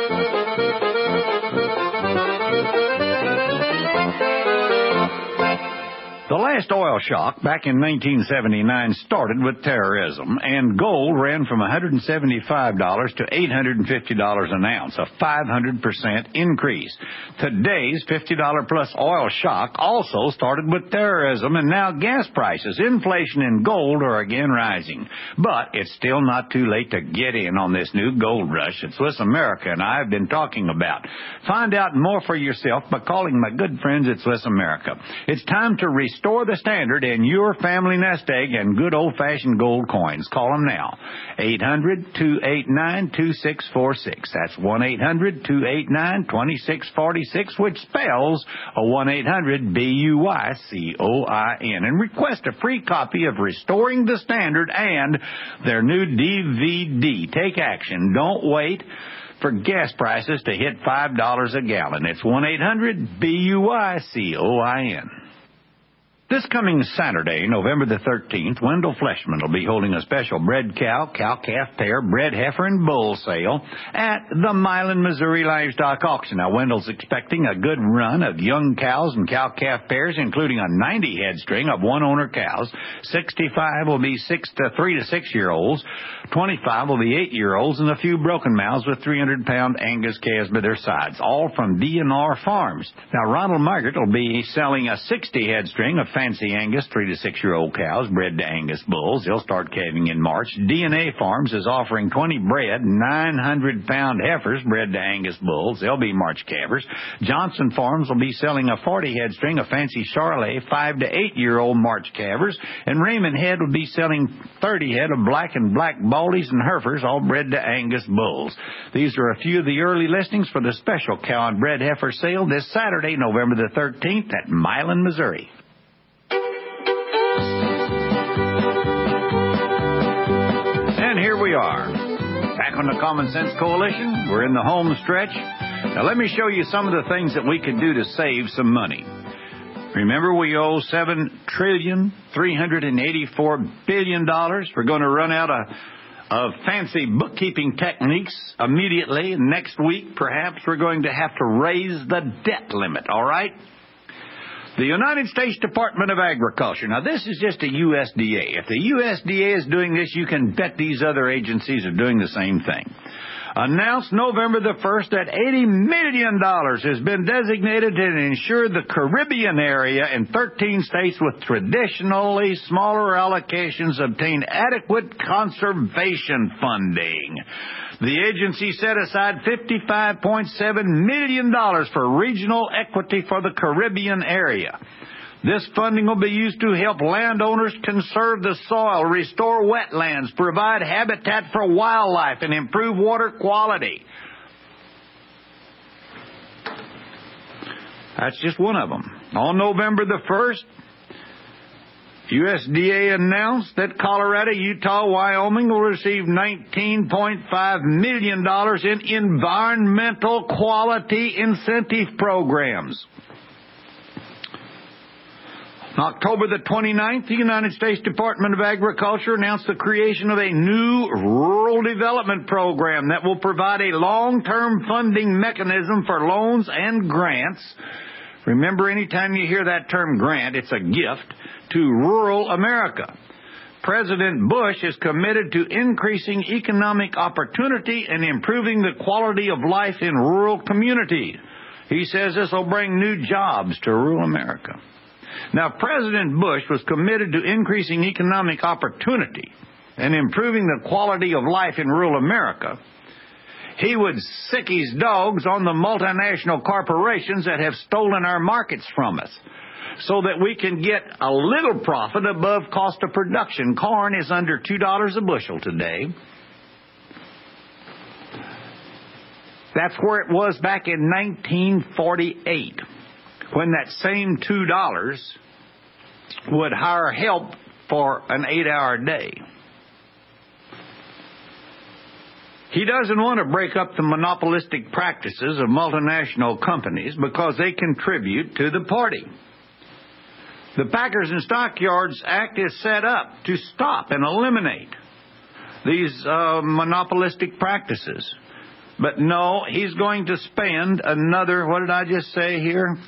Speaker 8: The last oil shock back in 1979 started with terrorism, and gold ran from $175 to $850 an ounce, a 500% increase. Today's $50-plus oil shock also started with terrorism, and now gas prices, inflation, and gold are again rising. But it's still not too late to get in on this new gold rush that Swiss America and I have been talking about. Find out more for yourself by calling my good friends at Swiss America. It's time to restore the standard in your family nest egg and good old-fashioned gold coins. Call them now. 800-289-2646. That's 1-800-289-2646, which spells a 1-800-BUYCOIN. And request a free copy of Restoring the Standard and their new DVD. Take action. Don't wait for gas prices to hit $5 a gallon. It's 1-800-BUYCOIN. This coming Saturday, November the 13th, Wendell Fleshman will be holding a special bred cow, cow-calf pair, bred heifer, and bull sale at the Milan, Missouri Livestock Auction. Now, Wendell's expecting a good run of young cows and cow-calf pairs, including a 90-head string of one-owner cows. 65 will be 3 to 6-year-olds. 25 will be 8-year-olds, and a few broken mouths with 300-pound Angus calves by their sides, all from D&R Farms. Now, Ronald Margaret will be selling a 60-head string of fancy Angus 3 to 6-year-old cows bred to Angus bulls. They'll start calving in March. DNA Farms is offering 20 bred 900-pound heifers bred to Angus bulls. They'll be March calvers. Johnson Farms will be selling a 40-head string of fancy Charolais 5 to 8-year-old March calvers. And Raymond Head will be selling 30 head of black and black baldies and heifers, all bred to Angus bulls. These are a few of the early listings for the special cow and bred heifer sale this Saturday, November the 13th at Milan, Missouri. And here we are, back on the Common Sense Coalition. We're in the home stretch. Now let me show you some of the things that we can do to save some money. Remember, we owe $7,384 billion. We're going to run out of fancy bookkeeping techniques immediately. Next week, perhaps, we're going to have to raise the debt limit, all right? The United States Department of Agriculture. Now, this is just a USDA. If the USDA is doing this, you can bet these other agencies are doing the same thing. Announced November the 1st that $80 million has been designated to ensure the Caribbean area in 13 states with traditionally smaller allocations obtain adequate conservation funding. The agency set aside $55.7 million for regional equity for the Caribbean area. This funding will be used to help landowners conserve the soil, restore wetlands, provide habitat for wildlife, and improve water quality. That's just one of them. On November the 1st, USDA announced that Colorado, Utah, Wyoming will receive $19.5 million in environmental quality incentive programs. On October the 29th, the United States Department of Agriculture announced the creation of a new rural development program that will provide a long-term funding mechanism for loans and grants. Remember, anytime you hear that term grant, it's a gift to rural America. President Bush is committed to increasing economic opportunity and improving the quality of life in rural communities. He says this will bring new jobs to rural America. Now, President Bush was committed to increasing economic opportunity and improving the quality of life in rural America. He would sick his dogs on the multinational corporations that have stolen our markets from us so that we can get a little profit above cost of production. Corn is under $2 a bushel today. That's where it was back in 1948, when that same $2 would hire help for an 8-hour day. He doesn't want to break up the monopolistic practices of multinational companies because they contribute to the party. The Packers and Stockyards Act is set up to stop and eliminate these monopolistic practices. But no, he's going to spend another, what did I just say here?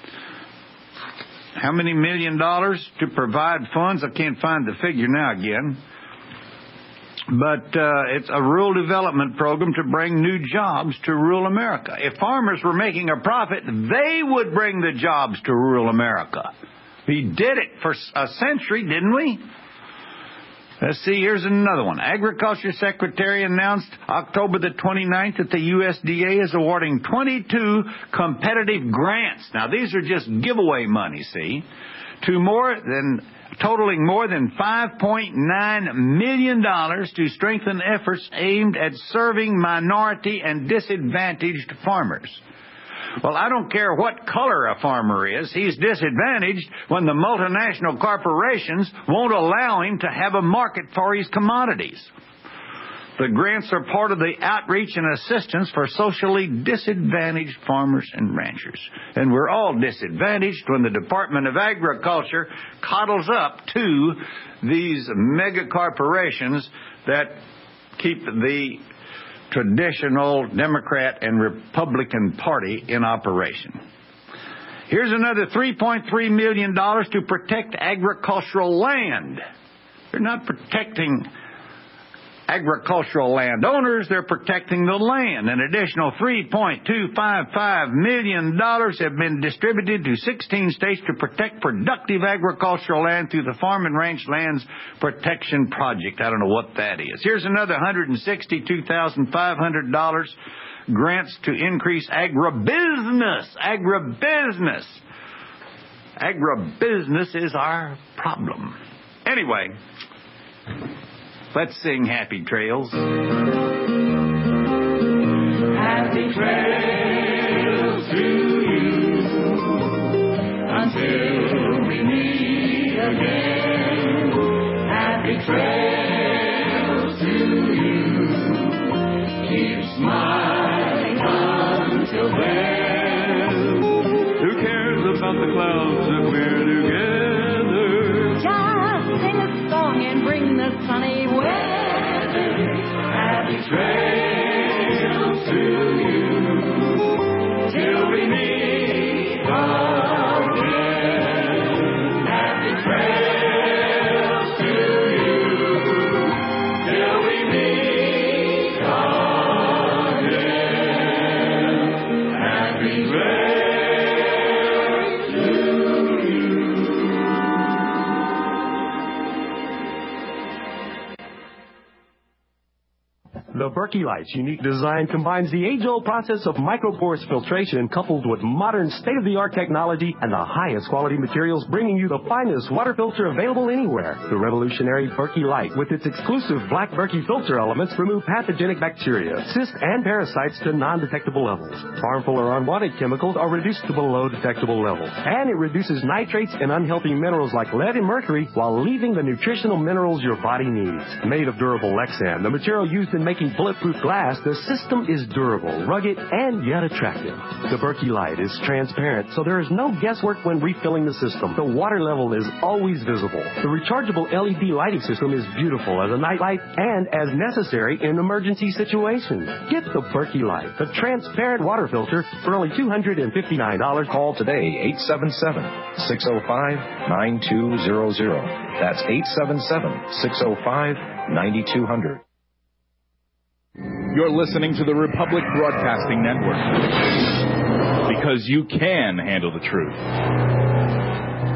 Speaker 8: How many $1 million to provide funds? I can't find the figure now again. But it's a rural development program to bring new jobs to rural America. If farmers were making a profit, they would bring the jobs to rural America. We did it for a century, didn't we? Let's see, here's another one. Agriculture Secretary announced October the 29th that the USDA is awarding 22 competitive grants. Now, these are just giveaway money, see, totaling more than $5.9 million to strengthen efforts aimed at serving minority and disadvantaged farmers. Well, I don't care what color a farmer is. He's disadvantaged when the multinational corporations won't allow him to have a market for his commodities. The grants are part of the outreach and assistance for socially disadvantaged farmers and ranchers. And we're all disadvantaged when the Department of Agriculture coddles up to these mega corporations that keep the traditional Democrat and Republican Party in operation. Here's another $3.3 million to protect agricultural land. They're not protecting agricultural landowners, they're protecting the land. An additional $3.255 million have been distributed to 16 states to protect productive agricultural land through the Farm and Ranch Lands Protection Project. I don't know what that is. Here's another $162,500 grants to increase agribusiness. Agribusiness is our problem. Anyway, let's sing Happy Trails.
Speaker 17: Happy trails to you until we meet again. Happy trails to you. Keep smiling until then.
Speaker 18: Who cares about the clouds if we're together?
Speaker 17: Just sing a song and bring the sunny weather. Happy trails to you till we meet again. Happy trails to you till we meet again. Happy trails to you.
Speaker 5: The Berkey Light's unique design combines the age-old process of micropores filtration coupled with modern state-of-the-art technology and the highest quality materials, bringing you the finest water filter available anywhere. The revolutionary Berkey Light, with its exclusive black Berkey filter elements, remove pathogenic bacteria, cysts, and parasites to non-detectable levels. Harmful or unwanted chemicals are reduced to below detectable levels. And it reduces nitrates and unhealthy minerals like lead and mercury while leaving the nutritional minerals your body needs. Made of durable Lexan, the material used in making bulletproof glass, the system is durable, rugged, and yet attractive. The Berkey Light is transparent, so there is no guesswork when refilling the system. The water level is always visible. The rechargeable LED lighting system is beautiful as a nightlight and as necessary in emergency situations. Get the Berkey Light, the transparent water filter, for only $259.
Speaker 6: Call today, 877-605-9200. That's 877-605-9200.
Speaker 9: You're listening to the Republic Broadcasting Network. Because you can handle the truth.